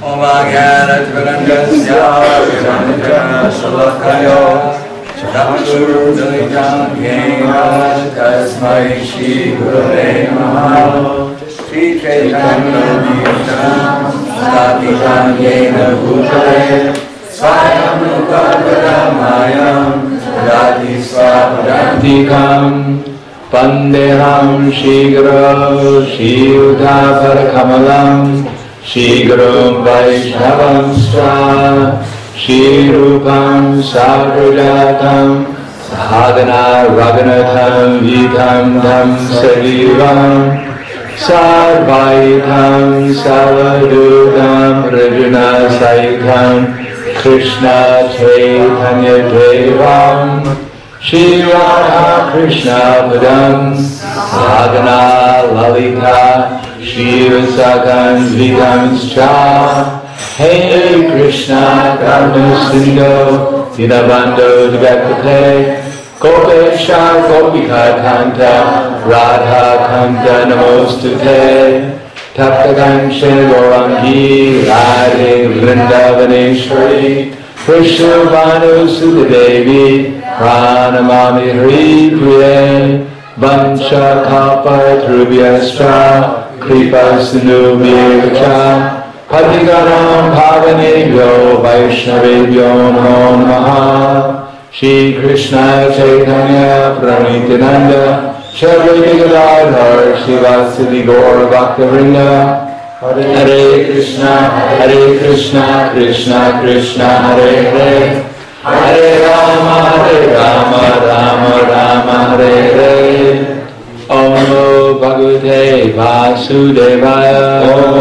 Omagyanatvarandasya Viranjana Shalakayo Chakshurudaitam Yena Tasmai Shri Gurave Namaha Shri Chaitanya Nityanam Satitam Yena Bhutale Swayam Nukadvaramayam Dati Swapadantikam Pandeham Shigro Shiyudhaparakamalam Shigrum Vaishnavam Sva Shirupam Sagrajatam Sadhana Raghunatham Vitam Dham Sarivam Sarvaitam Savadudam Rajuna Saitam Krishna Chaitanya Devam Shri Radha Krishna Padam Sadhana Lalita Shri Vasakan Vidam Cha Hey Krishna Karma Sindho Dinabando Jagapate Gopesha Gopika Kanta Radha Kanta Namostute Taptakanshe Gorangi Radhe Vrindavaneshwari Vrishabhanu Sudadevi Pranamami Hri Priye Vansha Kalpa Trubhyascha Kripa Sindhubhyacha Patigaram Bhavanebhyo Vaishnavebhyo Namo Namaha Shri Krishna Chaitanya Pranityananda Shri Advaita Gadadhar Srivasadi Gaur Bhaktivinoda Hare Krishna Krishna Krishna Hare Hare Hare Rama Rama Rama Hare Hare Om Namo Bhagavate Vasudevaya Om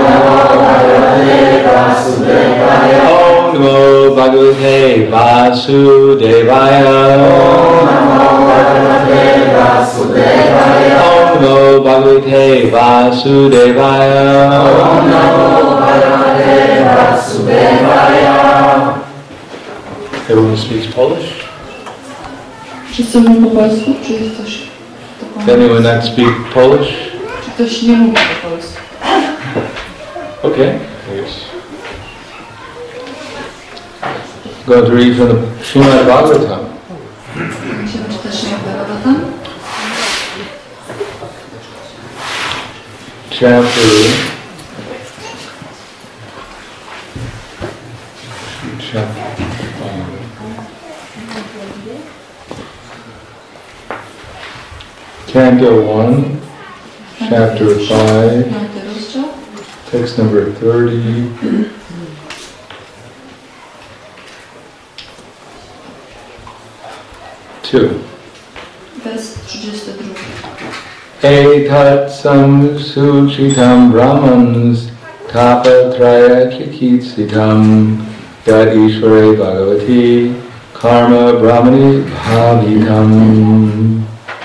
Namo Bhagavate Vasudevaya Om Namo Bhagavate Vasudevaya Everyone speaks Polish? Wszyscy mówią po polsku, czy jest coś? Does anyone not speak Polish? Czy ktoś nie mówi po polsku? Okay. Yes. Going to read from the Srimad Bhagavatam. Będziemy czytać Srimad Bhagavatam. Chapter 1, chapter 5, text number 30. Wers 32. Etat samsuchitam brahmans tapatraya chikitsitam yad ishvare bhagavati karma brahmani bhavitam.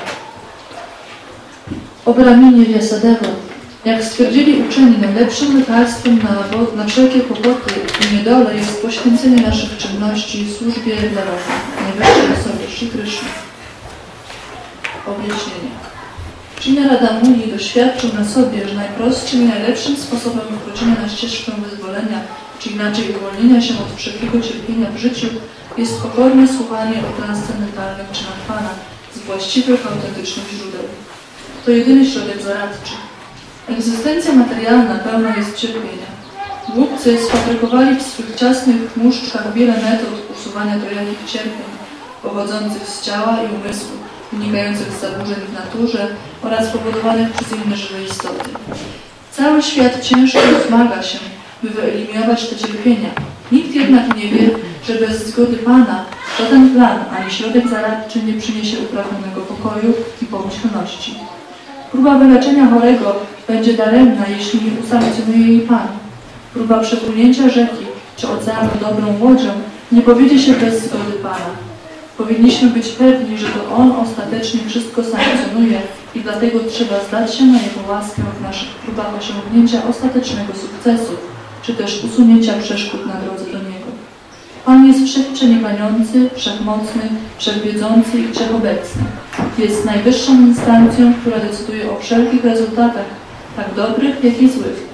O Brahminie Vyasadeva, jak stwierdzili uczeni, najlepszym lekarstwem na wszelkie kłopoty i niedole jest poświęcenie naszych czynności służbie dla Boga, najwyższej osobie Shri Krishna. Objaśnienie. Shri Narada Muni doświadczył na sobie, że najprostszym i najlepszym sposobem wkroczenia na ścieżkę wyzwolenia, czy inaczej uwolnienia się od wszelkiego cierpienia w życiu, jest pokorne słuchanie o transcendentalnych czynach Pana z właściwych, autentycznych źródeł. To jedyny środek zaradczy. Egzystencja materialna pełna jest cierpienia. Głupcy sfabrykowali w swych ciasnych muszczkach wiele metod usuwania trojakich cierpień, pochodzących z ciała i umysłu, wynikających z zaburzeń w naturze oraz powodowanych przez inne żywe istoty. Cały świat ciężko zmaga się, by wyeliminować te cierpienia. Nikt jednak nie wie, że bez zgody Pana żaden plan ani środek zaradczy nie przyniesie upragnionego pokoju i pomyślności. Próba wyleczenia chorego będzie daremna, jeśli nie usankcjonuje jej Pan. Próba przepłynięcia rzeki czy oceanu dobrą łodzią nie powiedzie się bez zgody Pana. Powinniśmy być pewni, że to On ostatecznie wszystko sankcjonuje i dlatego trzeba zdać się na Jego łaskę w naszych próbach osiągnięcia ostatecznego sukcesu, czy też usunięcia przeszkód na drodze do Niego. Pan jest wszechprzenikający, wszechmocny, wszechwiedzący i wszechobecny. Jest najwyższą instancją, która decyduje o wszelkich rezultatach, tak dobrych, jak i złych.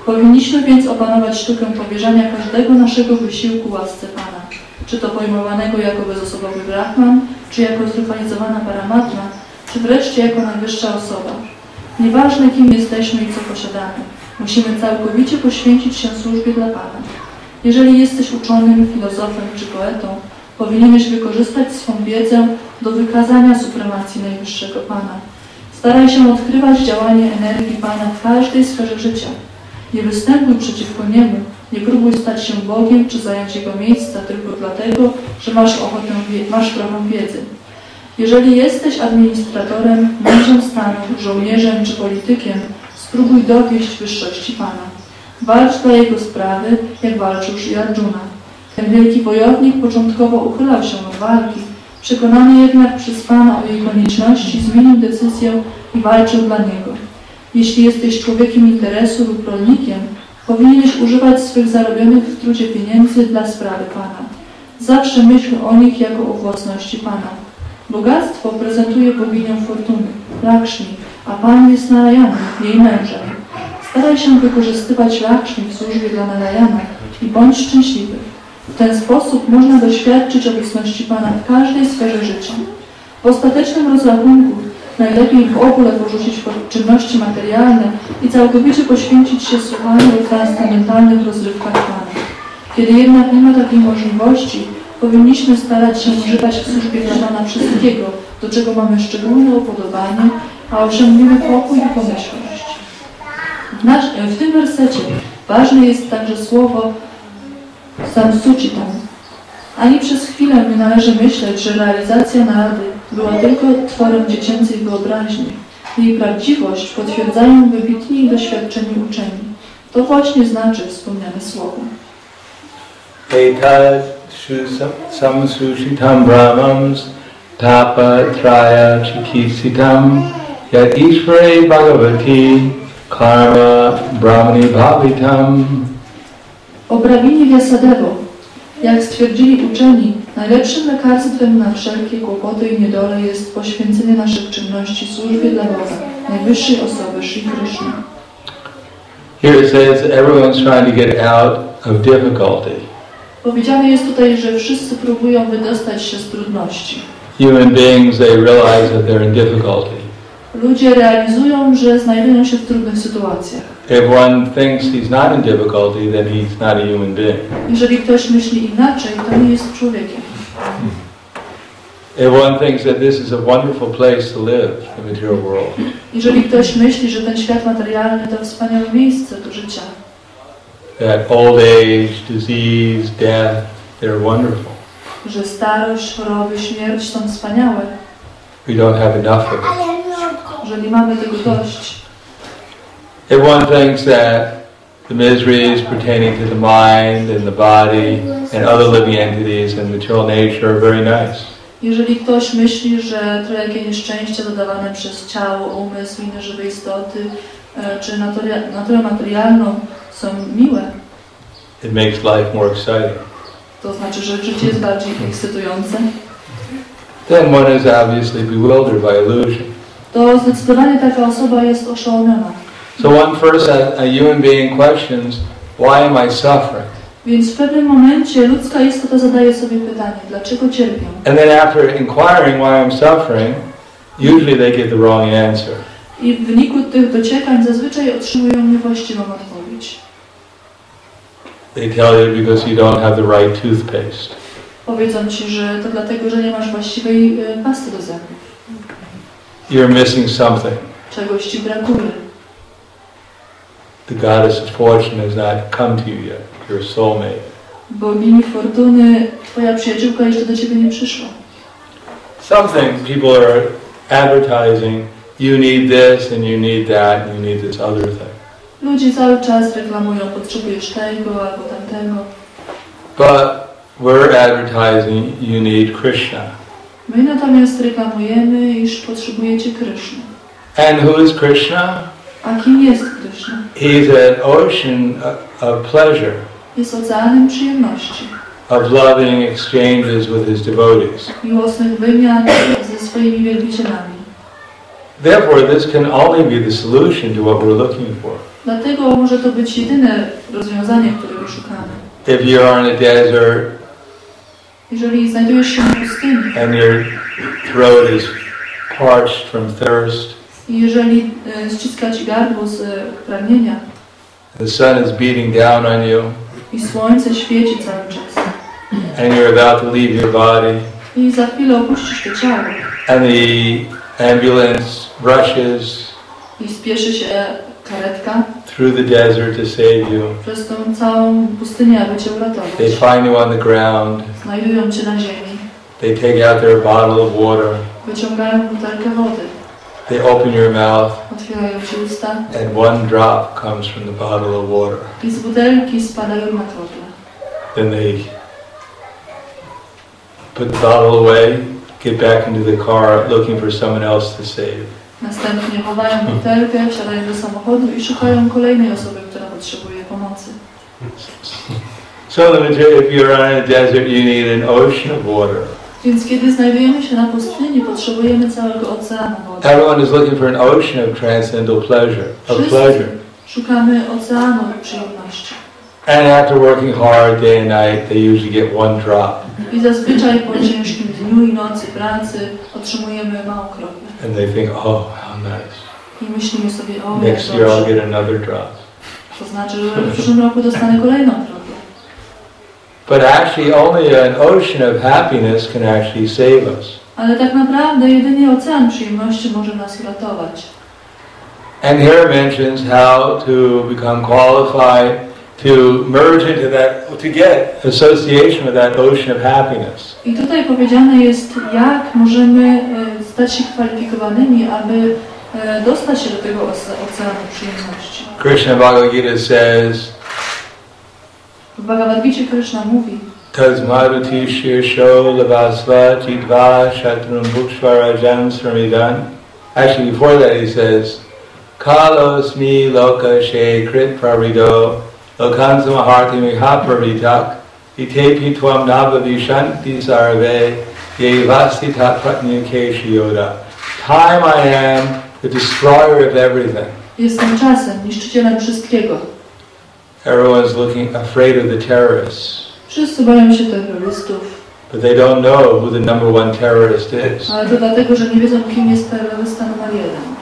Powinniśmy więc opanować sztukę powierzania każdego naszego wysiłku łasce Pana, czy to pojmowanego jako bezosobowy Brahman, czy jako zrywalizowana Paramatma, czy wreszcie jako najwyższa osoba. Nieważne, kim jesteśmy i co posiadamy, musimy całkowicie poświęcić się służbie dla Pana. Jeżeli jesteś uczonym, filozofem czy poetą, powinieneś wykorzystać swą wiedzę do wykazania supremacji najwyższego Pana. Staraj się odkrywać działanie energii Pana w każdej sferze życia. Nie występuj przeciwko Niemu, nie próbuj stać się Bogiem czy zająć Jego miejsca tylko dlatego, że masz trochę wiedzy. Jeżeli jesteś administratorem, mężem stanu, żołnierzem czy politykiem, spróbuj dowieść wyższości Pana. Walcz dla Jego sprawy, jak walczył Sri Arjuna. Ten wielki wojownik początkowo uchylał się od walki, przekonany jednak przez Pana o jej konieczności, zmienił decyzję i walczył dla Niego. Jeśli jesteś człowiekiem interesu lub rolnikiem, powinieneś używać swych zarobionych w trudzie pieniędzy dla sprawy Pana. Zawsze myśl o nich jako o własności Pana. Bogactwo prezentuje boginię fortuny, Lakshmi, a Pan jest Narayanem, jej mężem. Staraj się wykorzystywać Lakshmi w służbie dla Narayana i bądź szczęśliwy. W ten sposób można doświadczyć obecności Pana w każdej sferze życia. W ostatecznym rozrachunku najlepiej w ogóle porzucić czynności materialne i całkowicie poświęcić się słuchaniu o transcendentalnych rozrywkach Pana. Kiedy jednak nie ma takiej możliwości, powinniśmy starać się używać w służbie dla Pana wszystkiego, do czego mamy szczególne upodobanie, a osiągniemy pokój i pomyślność. W tym wersecie ważne jest także słowo samsuchitam. Ani przez chwilę nie należy myśleć, że realizacja narady była tylko tworem dziecięcej wyobraźni. Jej prawdziwość potwierdzają wybitni i doświadczeni uczeni. To właśnie znaczy wspomniane słowo. Etat samsushitam brahmams tapa traya chikisitam yat ishvare bhagavati karma brahmani bhavitam. O Brahminie Vyasadevo, jak stwierdzili uczeni, najlepszym lekarstwem na wszelkie kłopoty i niedole jest poświęcenie naszych czynności służbie dla Boga, najwyższej osoby Shri Krishna. Here it says that everyone's trying to get out of difficulty. Powiedziane jest tutaj, że wszyscy próbują wydostać się z trudności. Human beings, they realize that they're in difficulty. Ludzie realizują, że znajdują się w trudnych sytuacjach. If one thinks he's not in difficulty, then he's not a human being. Jeżeli ktoś myśli inaczej, to nie jest człowiekiem. If one thinks that this is a wonderful place to live, the material world. Jeżeli ktoś myśli, że ten świat materialny to wspaniałe miejsce do życia, that old age, disease, death, they're wonderful. Że starość, choroby, śmierć są wspaniałe. We don't have enough of it. Że nie mamy tego dość. If one thinks that the miseries pertaining to the mind and the body and other living entities and material nature are very nice. Jeżeli ktoś myśli, że trojakie nieszczęścia zadawane przez ciało, umysł, inne żywe istoty, czy naturę materialną są miłe, it makes life more exciting. To znaczy, że życie jest bardziej ekscytujące. Then one is obviously bewildered by illusion. To zdecydowanie taka osoba jest oszołomiona. So one first, a human being questions, why am I suffering? Więc w pewnym momencie ludzka istota zadaje sobie pytanie, dlaczego cierpię? And then after inquiring why I'm suffering, usually they get the wrong answer. I w wyniku tych dociekań zazwyczaj otrzymują niewłaściwą odpowiedź. They tell you because you don't have the right toothpaste. Powiedzą ci, że to dlatego, że nie masz właściwej pasty do zębów. You're missing something. Czegoś ci brakuje. The goddess of fortune has not come to you yet, your soulmate. Bogini fortuny, twoja przyjaciółka jeszcze do ciebie nie przyszła. Something people are advertising, you need this and you need that and you need this other thing. Ludzie cały czas reklamują, potrzebujesz tego albo tamtego. But we're advertising, you need Krishna. My natomiast reklamujemy, iż potrzebujecie Kryszny. And who is Krishna? A kim jest Kryszna? He's an ocean of pleasure, Jest oceanem przyjemności, of loving exchanges with his devotees. miłosnych wymian ze swoimi wielbicielami. Therefore, this can only be the solution to what we're looking for. Dlatego może to być jedyne rozwiązanie, którego szukamy. If you are in a desert Jeżeli znajdujesz się na pustyni and your throat is parched from thirst, i jeżeli ściska ci gardło z pragnienia the sun is beating down on you, i słońce świeci cały czas and you're about to leave your body, i za chwilę opuścisz to ciało and the ambulance rushes i spieszy się karetka through the desert to save you. przez tą całą pustynię, aby cię uratować. They find you on the ground. Znajdują cię na ziemi, They take out their bottle of water. wyciągają butelkę wody, They open your mouth, otwierają ci usta and one drop comes from the bottle of water. i z butelki spadają na krople. Then they put the bottle away, get back into the car, looking for someone else to save. Następnie chowają butelkę, wsiadają do samochodu i szukają kolejnej osoby, która potrzebuje pomocy. So if you're on a desert, you need an ocean of water. Więc kiedy znajdujemy się na pustyni, potrzebujemy całego oceanu wody. Everyone is looking for an ocean of transcendental pleasure. Wszyscy szukamy oceanu przyjemności. And after working hard day and night, they usually get one drop. I zazwyczaj po ciężkim dniu i nocy pracy otrzymujemy małą kroplę. And they think, oh, how nice. I myślimy sobie, o, jak Next year I'll dobrze. get another drop. To znaczy, że w przyszłym roku dostanę kolejną kroplę. But actually only an ocean of happiness can actually save us. Ale tak naprawdę jedynie ocean przyjemności może nas uratować. And here it mentions how to become qualified to merge into that, to get association with that ocean of happiness. I tutaj powiedziane jest, jak możemy stać się kwalifikowanymi, aby dostać się do tego oceanu przyjemności. Krishna Bhagavad Gita says, W Bhagavad Gicie Krishna mówi, Tasmarutishir lavasva jidva shatrum bhukshvarajan sramidan. Actually, before that he says, Kalosmi loka she krit pravrido lokansamahati mihapravitak itepi tvam navavishanti sarve yevasti tatpratnyukeshi yoda. Time I am the destroyer of everything. jestem czasem, niszczycielem wszystkiego. Everyone's looking afraid of the terrorists. Wszyscy boją się terrorystów, But they don't know who the number one terrorist is. ale to dlatego, że nie wiedzą, kim jest terrorysta numer jeden,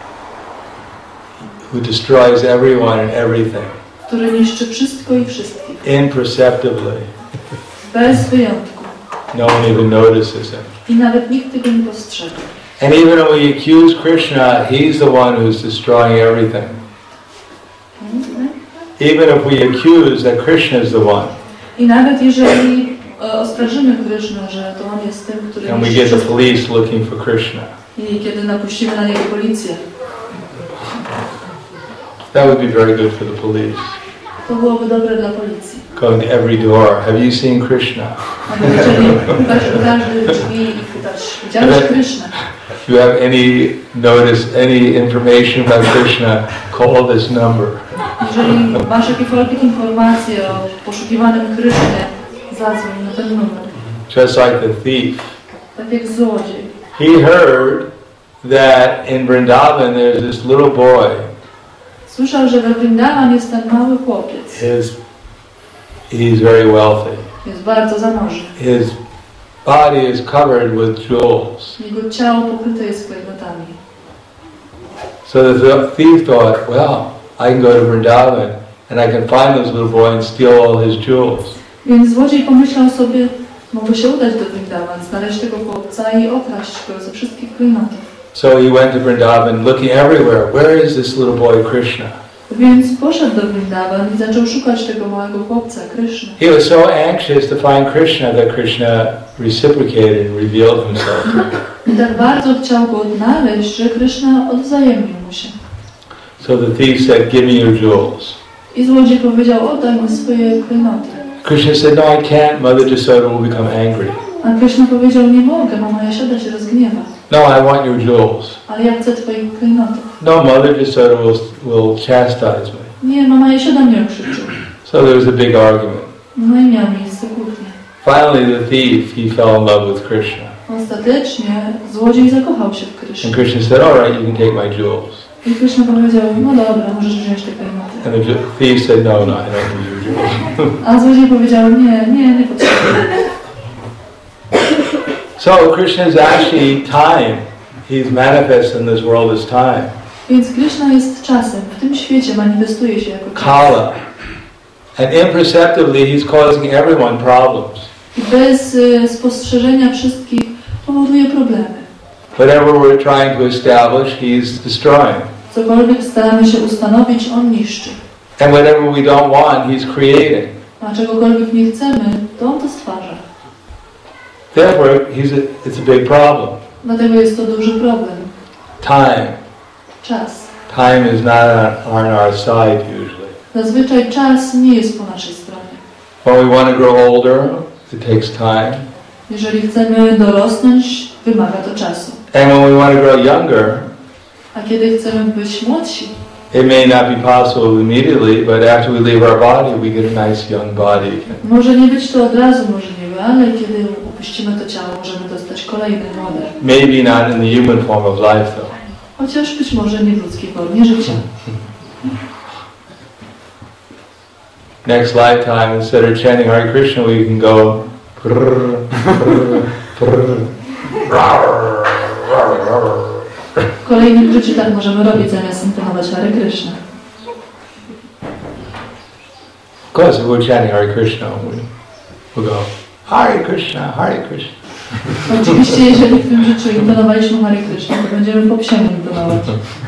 Who destroys everyone and everything. który niszczy wszystko i wszystkich, Imperceptibly. bez wyjątku. No one even notices him. I nawet nikt tego nie postrzega. And even when we accuse Krishna, he's the one who's destroying everything. Even if we accuse that Krishna is the one, I nawet jeżeli oskarżymy Krysznę, że to on jest tym, który and we niszczy get the wszystko, police looking for Krishna, i kiedy napuścimy na niego policję, that would be very good for the police. to byłoby dobre dla policji. Going to every door, have you seen Krishna? Aby zaczęli pukać do każdej drzwi i pytać, widziałeś Krysznę? If you have any information about Krishna, call this number. Jeżeli masz jakiekolwiek informacje o poszukiwanym Krysznie, zadzwoń na ten numer. Just like the thief. Tak jak złodziej. He heard that in Vrindavan there's this little boy. Słyszał, że we Vrindavan jest ten mały chłopiec. He's very wealthy. Jest bardzo zamożny. His body is covered with jewels. Jego ciało pokryte jest klejnotami. So the thief thought, well, I can go to Vrindavan and I can find this little boy and steal all his jewels. Więc złodziej pomyślał sobie, mogę się udać do Vrindavan, znaleźć tego chłopca i okraść go ze wszystkich klejnotów. So he went to Vrindavan looking everywhere. Where is this little boy Krishna? Więc poszedł do Vrindavan i zaczął szukać tego małego chłopca, Kryszny. He was so anxious to find Krishna that Krishna reciprocated and revealed himself. I tak bardzo chciał go odnaleźć, że Kryszna odwzajemnił mu się. So the thief said, give me your jewels. I złodziej powiedział, oddaj mi swoje klejnoty. Krishna said, no, I can't. Mother Jasoda will become angry. A Kryszna powiedział, nie mogę, mama Jasioda się rozgniewa. No, I want your jewels. Ale ja chcę twoich klejnotów. No, Mother Jasoda will chastise me. Nie, mama Jasioda mnie okrzyczy. So there was a big argument. No i miała miejsce kłótnia. Finally, the thief, he fell in love with Krishna. ostatecznie złodziej zakochał się w Krysznie. And Krishna said, all right, you can take my jewels. I Kryszna powiedział, no dobra, możesz wziąć te klejnoty. And the thief said, no, I don't need your jewels. A złodziej powiedział, nie potrzebuję. So Krishna is actually time. He's manifest in this world as time. Więc Kryszna jest czasem. W tym świecie manifestuje się jako czas. Kala. And imperceptibly he's causing everyone problems. I bez spostrzeżenia wszystkich powoduje problemy. Whatever we're trying to establish, he's destroying. Cokolwiek staramy się ustanowić, on niszczy. And whatever we don't want, he's creating. A czegokolwiek nie chcemy, to on to stwarza. Therefore, it's a big problem. Dlatego jest to duży problem. Time. Czas. Time is not on our side usually. Zazwyczaj czas nie jest po naszej stronie. When we want to grow older, it takes time. Jeżeli chcemy dorosnąć, wymaga to czasu. And when we want to grow younger, A kiedy chcemy być młodsi, it may not be possible immediately, but after we leave our body, we get a nice young body again. może nie być to od razu możliwe, ale kiedy opuścimy to ciało, możemy dostać kolejne młode. Maybe not in the human form of life though. Chociaż być może nie w ludzkiej formie życia. Next lifetime, instead of chanting Hare Krishna, we can go W kolejnym życiu tak możemy robić, zamiast intonować Hare Krishna. Of course, if we're chanting Hare Krishna, we'll go Hare Krishna, Hare Krishna. Oczywiście, jeżeli w tym życiu intonowaliśmy Hare Krishna, to będziemy po psiemu intonować.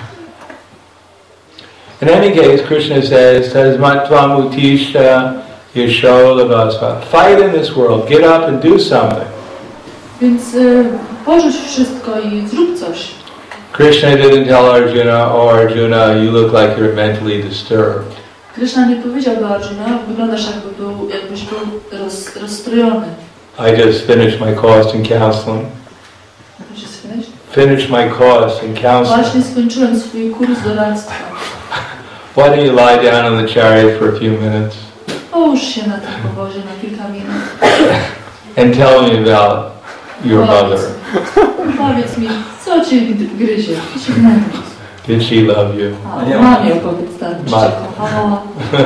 In any case, Krishna says, Tasmatvam Utishta Yasholabhasva. Fight in this world, get up and do something. Więc porzuć wszystko i zrób coś. Krishna didn't tell Arjuna, oh Arjuna, you look like you're mentally disturbed. Krishna nie powiedział do Arjuna, wyglądasz jakbyś był rozstrojony. I just finished my course in counseling. Finished my course in counseling. Właśnie skończyłem swój kurs doradztwa. Why don't you lie down on the chariot for a few minutes Połóż się na tym powozie na kilka minut. and tell me about your mother. Powiedz mi, co cię gryzie? Co cię gnębi? Did she love you? Mamie opowiedz tak, czy cię kochała.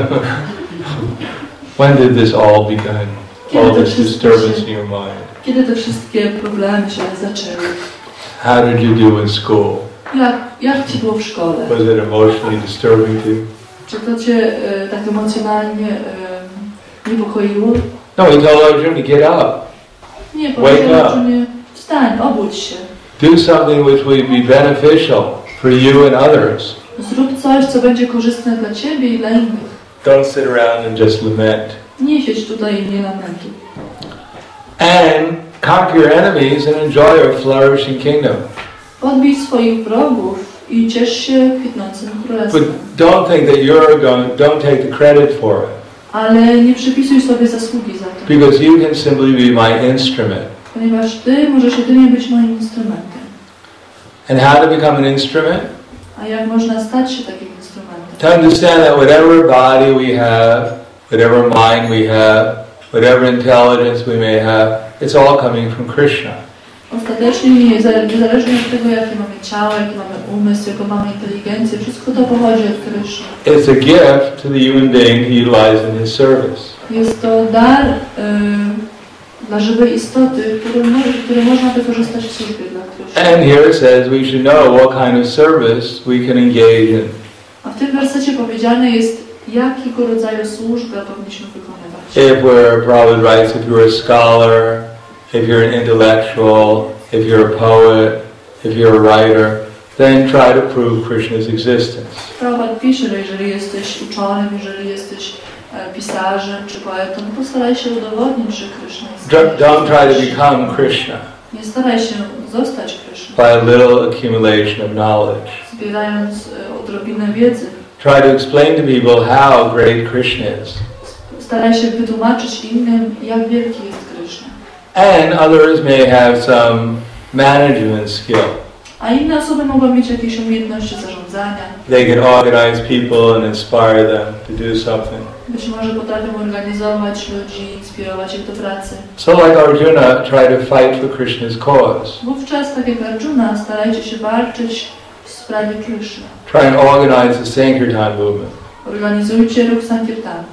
When did this all begin? All this disturbance in your mind. Kiedy te wszystkie problemy się zaczęły? How did you do in school? Jak ci było w szkole? Was it emotionally disturbing to you? Czy to cię tak emocjonalnie niepokoiło? No, he told Arjuna to get up. Nie, Wake powiedział up. Arjunie, wstań, obudź się. Do something which will be beneficial for you and others. Zrób coś, co będzie korzystne dla ciebie i dla innych. Don't sit around and just lament. Nie siedź tutaj i nie lamentuj. And conquer your enemies and enjoy a flourishing kingdom. Podbij swoich wrogów i ciesz się kwitnącym But królestwem. don't think that don't take the credit for it. Ale nie przypisuj sobie zasługi za to. Because you can simply be my instrument. Ponieważ ty możesz jedynie być moim instrumentem. And how to become an instrument? A jak można stać się takim instrumentem? To understand that whatever body we have, whatever mind we have, whatever intelligence we may have, it's all coming from Krishna. Ostatecznie, niezależnie od tego, jakie mamy ciało, jaki mamy umysł, jaką mamy inteligencję, wszystko to pochodzi od Kryszny. It's a gift to the human being to utilize in his service. Jest to dar dla żywej istoty, który można wykorzystać w służbie dla Kryszny. And here it says we should know what kind of service we can engage in. A w tym wersecie powiedziane jest, jakiego rodzaju służbę powinniśmy wykonywać. If we're, Prabhupada writes, if you're a scholar, if you're an intellectual, if you're a poet, if you're a writer, then try to prove Krishna's existence. Prabhupada pisze, że jeżeli jesteś uczonym, jeżeli jesteś pisarzem czy poetą, to postaraj się udowodnić, że Krishna jest. Don't try to become Krishna Nie staraj się zostać Krishną, by a little accumulation of knowledge. zbierając odrobinę wiedzy. Try to explain to people how great Krishna is. Staraj się wytłumaczyć innym, jak wielki jest Krishna. And others may have some management skill. A inne osoby mogą mieć jakieś umiejętności zarządzania. They can organize people and inspire them to do something. Być może potrafią organizować ludzi, inspirować ich do pracy. So like Arjuna, try to fight for Krishna's cause. Wówczas, tak jak Arjuna, starajcie się walczyć w sprawie Krishna. Try and organize the Sankirtan movement. Organizujcie ruch Sankirtanu.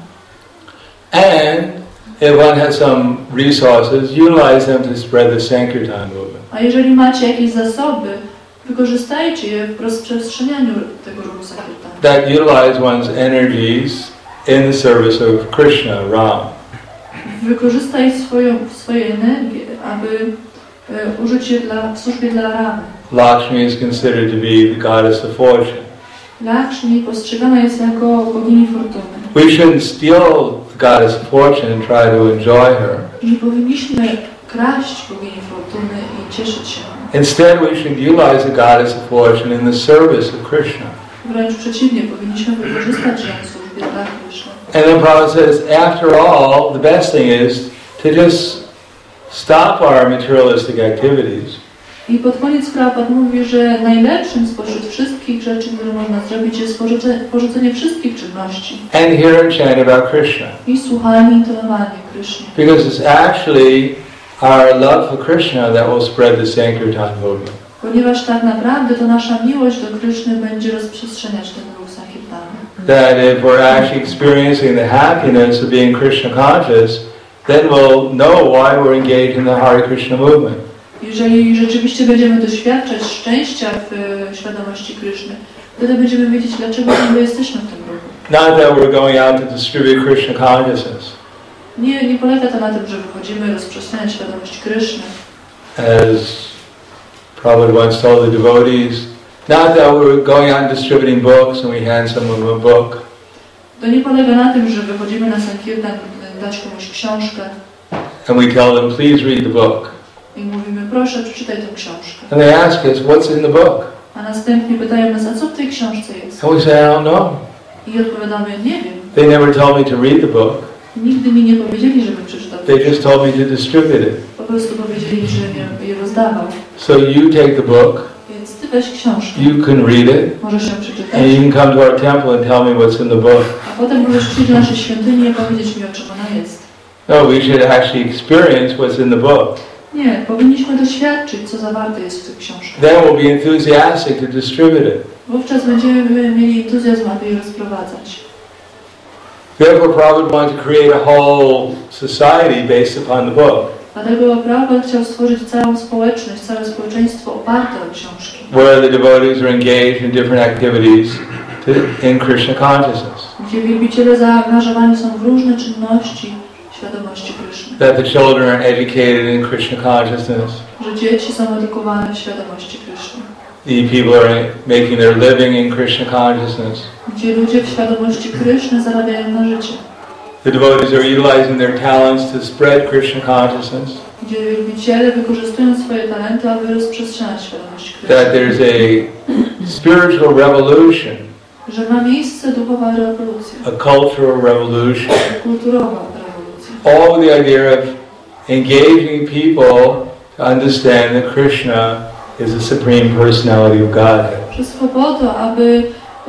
And if one has some resources, utilize them to spread the Sankirtan movement. A jeżeli macie jakieś zasoby, wykorzystajcie je w rozprzestrzenianiu tego ruchu Sankirtanu. That utilize one's energies in the service of Krishna, Ram. Wykorzystaj swoje energię, aby użyć je w służbie dla Ramy. Lakshmi is considered to be the goddess of fortune. Lakshmi postrzegana jest jako bogini fortuny. We shouldn't steal the goddess of fortune and try to enjoy her. Nie powinniśmy kraść bogini fortuny i cieszyć się. Instead, we should utilize the goddess of fortune in the service of Krishna. Wręcz przeciwnie, powinniśmy wykorzystać ją w służbie dla Krishna. And then Prabhupada says, after all, the best thing is to just stop our materialistic activities. I pod koniec Prabhupada mówi, że najlepszym spośród wszystkich rzeczy, które można zrobić, jest porzucenie wszystkich czynności. And hear and chant about Krishna. I słuchanie, intonowanie Krishna. Because it's actually our love for Krishna that will spread the Sankirtan movement. Ponieważ tak naprawdę to nasza miłość do Krishny będzie rozprzestrzeniać ten ruch Sankirtanu. That if we're actually experiencing the happiness of being Krishna conscious, then we'll know why we're engaged in the Hare Krishna movement. Jeżeli rzeczywiście będziemy doświadczać szczęścia w świadomości Krishny, wtedy będziemy wiedzieć, dlaczego my jesteśmy w tym ruchu. Not that we're going out to distribute Krishna consciousness. Nie polega to na tym, że wychodzimy rozprzestrzeniać świadomość Krishny. As Prabhupada once told the devotees, not that we're going out and distributing books and we hand someone a book. To nie polega na tym, że wychodzimy na Sankirtan, dać komuś książkę And we tell them, please read the book. i mówimy, proszę, przeczytaj tę książkę. And they ask us, what's in the book? A następnie pytają nas, a co w tej książce jest? And we say, I don't know. I odpowiadamy, nie wiem. They never told me to read the book. Nigdy mi nie powiedzieli, żebym przeczytał. They just told me to distribute it. Po prostu powiedzieli, że je rozdawał. So you take the book, Więc ty weź książkę. you can read it, Możesz ją przeczytać. and you can come to our temple and tell me what's in the book. A potem możesz przyjść do naszej świątyni i powiedzieć mi, o czym ona jest. No, we should actually experience what's in the book. Nie, powinniśmy doświadczyć, co zawarte jest w tych książkach. Then we'll be enthusiastic to distribute it. Wówczas będziemy mieli entuzjazm, aby je rozprowadzać. Therefore, Prabhupada wanted to create a whole society based upon the book, Dlatego Prabhupada chciał stworzyć całą społeczność, całe społeczeństwo oparte o książki, where the devotees are engaged in different activities in Krishna consciousness. gdzie wielbiciele zaangażowani są w różne czynności świadomości Krishny. That the children are educated in Krishna consciousness. Że dzieci są edukowane w świadomości Krishny. The people are making their living in Krishna consciousness. Gdzie ludzie w świadomości Krishny zarabiają na życie. The devotees are utilizing their talents to spread Krishna consciousness. Gdzie wielbiciele wykorzystują swoje talenty, aby rozprzestrzeniać świadomość That Krishny. there's a spiritual revolution, Że ma miejsce duchowa rewolucja, a cultural revolution, kulturowa rewolucja. all with the idea of engaging people to understand that Krishna is the Supreme Personality of Godhead. Wszystko po to, aby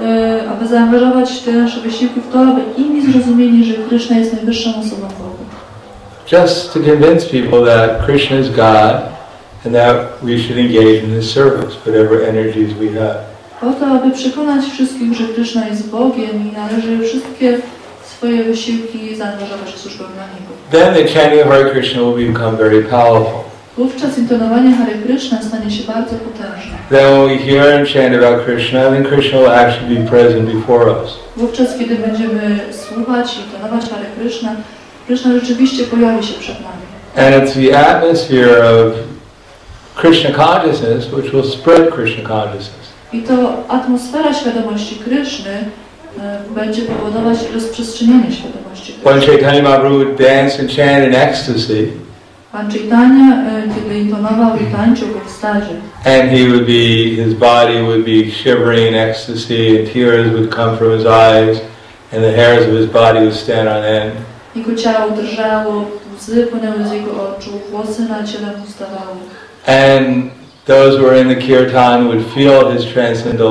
zaangażować te nasze wysiłki w to, aby inni zrozumieli, że Krishna jest najwyższą osobą Boga. Just to convince people that Krishna is God and that we should engage in His service, whatever energies we have. Po to, aby przekonać wszystkich, że Krishna jest Bogiem i należy wszystkie swoje wysiłki zaangażować w służbę dla Niego. Then the chanting of Hare Krishna will become very powerful. Wówczas intonowanie Hare Krishna stanie się bardzo potężne. Then when we hear and chant about Krishna, then Krishna will actually be present before us. Wówczas, kiedy będziemy słuchać i intonować Hare Krishna, Krishna rzeczywiście pojawi się przed nami. And it's the atmosphere of Krishna consciousness which will spread Krishna consciousness. I to atmosfera świadomości Krishny będzie powodować rozprzestrzenianie świadomości When Krishny. Chaitanya Mahaprabhu would dance and chant in ecstasy, Pan Chaitanya, kiedy intonował i tańczył w ekstazie, and he would be, his body would be shivering in ecstasy, and tears would come from his eyes, and the hairs of his body would stand on end. jego ciało drżało, łzy płynęły z jego oczu, włosy na ciele mu stawały. And those who were in the kirtan would feel his transcendental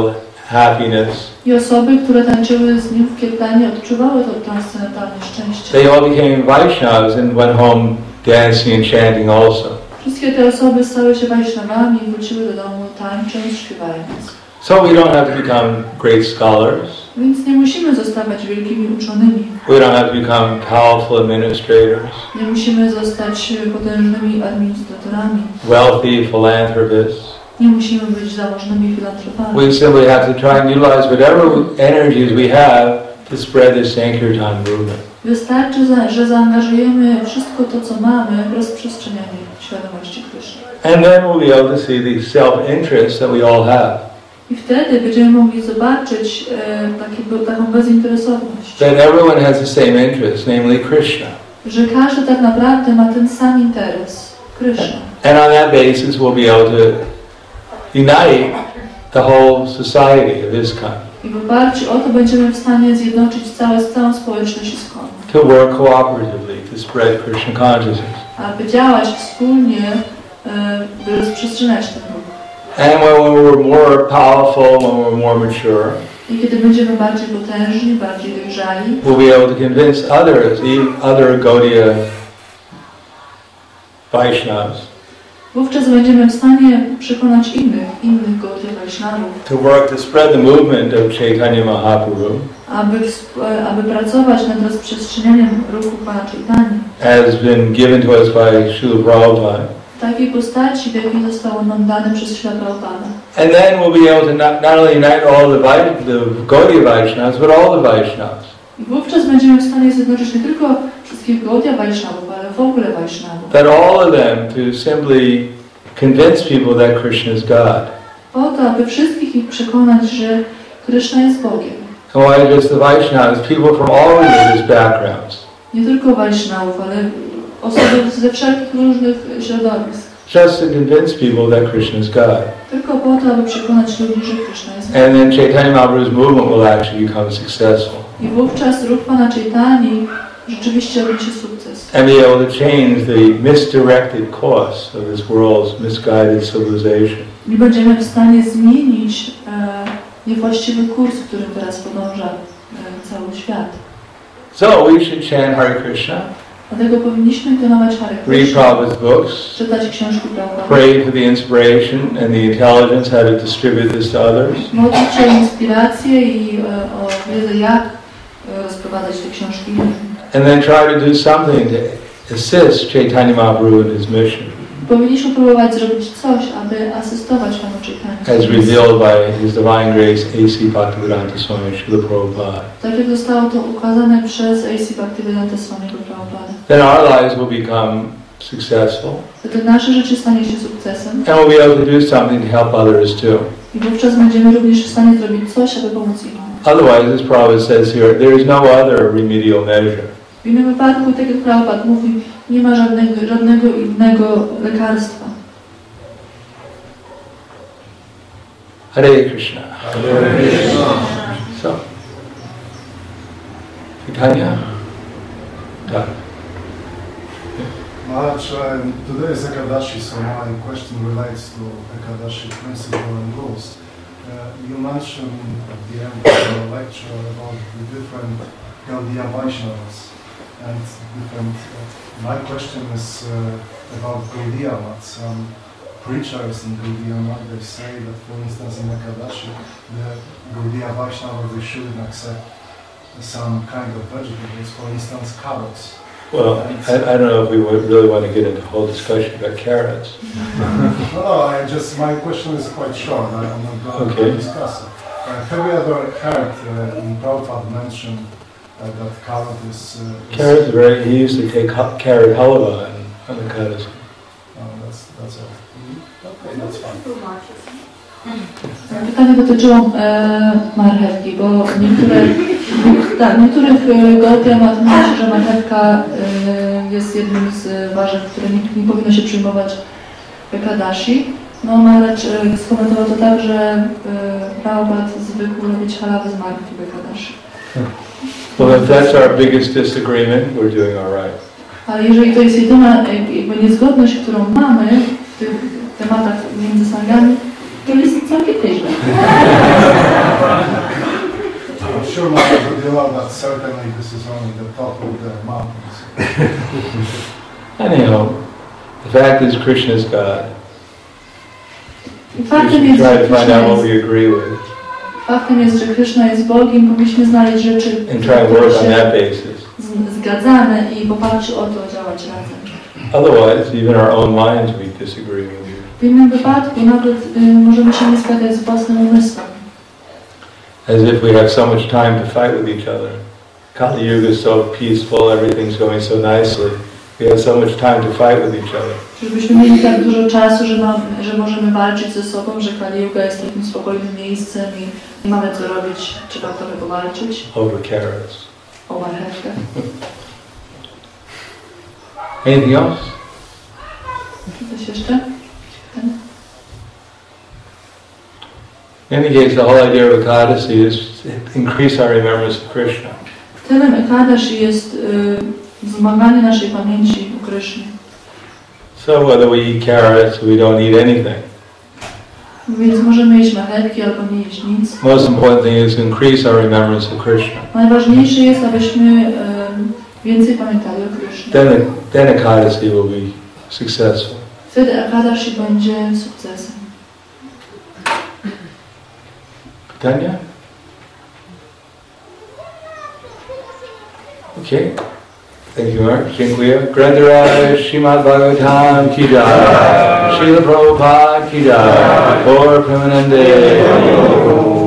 happiness. I osoby, które tańczyły z nim w Kirtanie, odczuwały to transcendentalne szczęście. They all became Vaishnavas and went home dancing and chanting also. Wszystkie te osoby stały się Vaishnavami i wróciły do domu tańcząc, śpiewając. So we don't have to become great scholars. Więc nie musimy zostawać wielkimi uczonymi. We don't have to become powerful administrators, Nie musimy zostać potężnymi administratorami. wealthy philanthropists. Nie musimy być zamożnymi filantropami. We simply have to try and utilize whatever energies we have to spread the Sankirtan movement. Wystarczy, że zaangażujemy wszystko to, co mamy w rozprzestrzenianie świadomości Kryszny. And then we'll be able to see the self-interest that we all have. I wtedy będziemy mogli zobaczyć taką bezinteresowność. That everyone has the same interest, namely Krishna. Że każdy tak naprawdę ma ten sam interes, Kryszna. And on that basis we'll be able to unite the whole society of ISKCON. I w oparciu o to będziemy w stanie zjednoczyć całą społeczność ISKCON. To work cooperatively to spread Krishna consciousness. Aby działać wspólnie, by rozprzestrzeniać ten ruch. And when we're more powerful, when we're more mature, I kiedy będziemy bardziej potężni, bardziej dojrzali, we'll be able to convince others, other Gaudiya Vaishnavas, wówczas będziemy w stanie przekonać innych Gaudiya Vaishnavów, to work to spread the movement of Chaitanya Mahaprabhu, aby pracować nad rozprzestrzenianiem ruchu Pana Chaitanya. as been given to us by Srila Prabhupada. W takiej postaci, w jakiej zostało nam dane przez Śrila Prabhupada. And then we'll be able to not only unite all the Gaudiya Vaishnavas, but all the Vaishnavas. I wówczas będziemy w stanie zjednoczyć nie tylko wszystkich Gaudiya Vaishnavów, ale w ogóle Vaishnavów. That all of them to simply convince people that Krishna is God. Po to, aby wszystkich ich przekonać, że Krishna jest Bogiem. And why just the Vaishnavas? People from all religious backgrounds. Nie tylko Vaishnavów, ale osoby ze wszelkich różnych środowisk. Just to convince people that Krishna is God. Tylko po to, aby przekonać ludzi, że Krishna jest Bogiem. And then Chaitanya Mahaprabhu's movement will actually become successful. I wówczas ruch Pana Chaitani rzeczywiście odniesie sukces. And be able to change the misdirected course of this world's misguided civilization. I będziemy w stanie zmienić niewłaściwy kurs, w którym teraz podąża cały świat. So we should chant Hare Krishna, Dlatego powinniśmy intonować Hare read Krishna, Prabhupada's books, czytać książki Prabhupada, pray for the inspiration and the intelligence how to distribute this to others, modlić się o inspirację i o wiedzę, jak rozprowadzać te książki. and then try to do something to assist Chaitanya Mahaprabhu in his mission, Powinniśmy próbować zrobić coś, aby asystować Panu Chaitani. as revealed by His Divine Grace A.C. Bhaktivedanta Swami Srila Prabhupada. Tak jak zostało to ukazane przez A.C. Bhaktivedanta Swamiego Prabhupada. Then our lives will become successful, Wtedy nasze życie stanie się sukcesem and we'll be able to do something to help others too. i wówczas będziemy również w stanie zrobić coś, aby pomóc innym. Otherwise, as Prabhupada says here, there is no other remedial measure. W innym wypadku, tak jak Prabhupada mówi, nie ma żadnego innego lekarstwa. Hare Krishna. So, Chaitanya? Tak. Maharaj, today is Ekadashi, so my question relates to Ekadashi principle and rules. You mentioned at the end of the lecture about the different Gaudiya Vaishnavas and different. My question is about Gaudiya Mat. Some preachers in Gaudiya Mat, they say that, for instance, in Ekadashi, the Gaudiya Vaishnavas, they shouldn't accept some kind of vegetables, for instance, carrots. Well, I don't know if we would really want to get into a whole discussion about carrots. No, my question is quite short. I'm not going to discuss it. Have you ever heard in Prabhupada mention that carrot is... Carrots are very, he used to take carrot halwa and the carrots. That's all. Okay, that's fine. Pytanie dotyczyło marchewki, bo niektórych Gaudiya Mat mówi, że marchewka jest jednym z warzyw, które nie powinno się przyjmować w Ekadashi. No, Maharaj skomentował to tak, że Prabhupada zwykł robić halawę z marchwi w Ekadashi. Well, if that's our biggest disagreement, we're doing all right. Ale jeżeli to jest jedyna niezgodność, którą mamy w tych tematach między sangami, to jest całkiem nieźle. sure, Maharaj, that you allow that certainly this is only the top of the mountains. Anyhow, the fact is Krishna is God. I We faktem should jest, try że to find out what Krishna jest, we agree with faktem jest, że Krishna jest Bogiem. Powinniśmy znaleźć rzeczy, and try to work on that basis. zgadzamy i w oparciu o to działać razem. Otherwise, even our own minds we disagree with. W innym wypadku nawet możemy się nie zgadzać z własnym umysłem. As if we have so much time to fight with each other. Kali Yuga is so peaceful, everything's going so nicely. We have so much time to fight with each other. Żebyśmy mieli tak dużo czasu, że możemy walczyć ze sobą, że Kali Yuga jest takim spokojnym miejscem i nie mamy co robić, trzeba trochę powalczyć Over carrots. o marchewkę. Anything else? Coś jeszcze? In any case, the whole idea of Ekadasi is to increase our remembrance of Krishna. Celem Ekadashi jest wzmaganie naszej pamięci o Krysznie. So whether we eat carrots, we don't eat anything. Więc możemy jeść marchewki albo nie jeść nic. Most important thing is to increase our remembrance of Krishna. Najważniejsze jest, abyśmy więcej pamiętali o Krysznie. Then Ekadasi will be successful. Wtedy Ekadashi będzie sukcesem. Tanya? Okay. Thank you, Mark. Dziękuję. Grandaraj Srimad Bhagavatam ki jai. Srila Prabhupada ki jai. Gaur Premanande.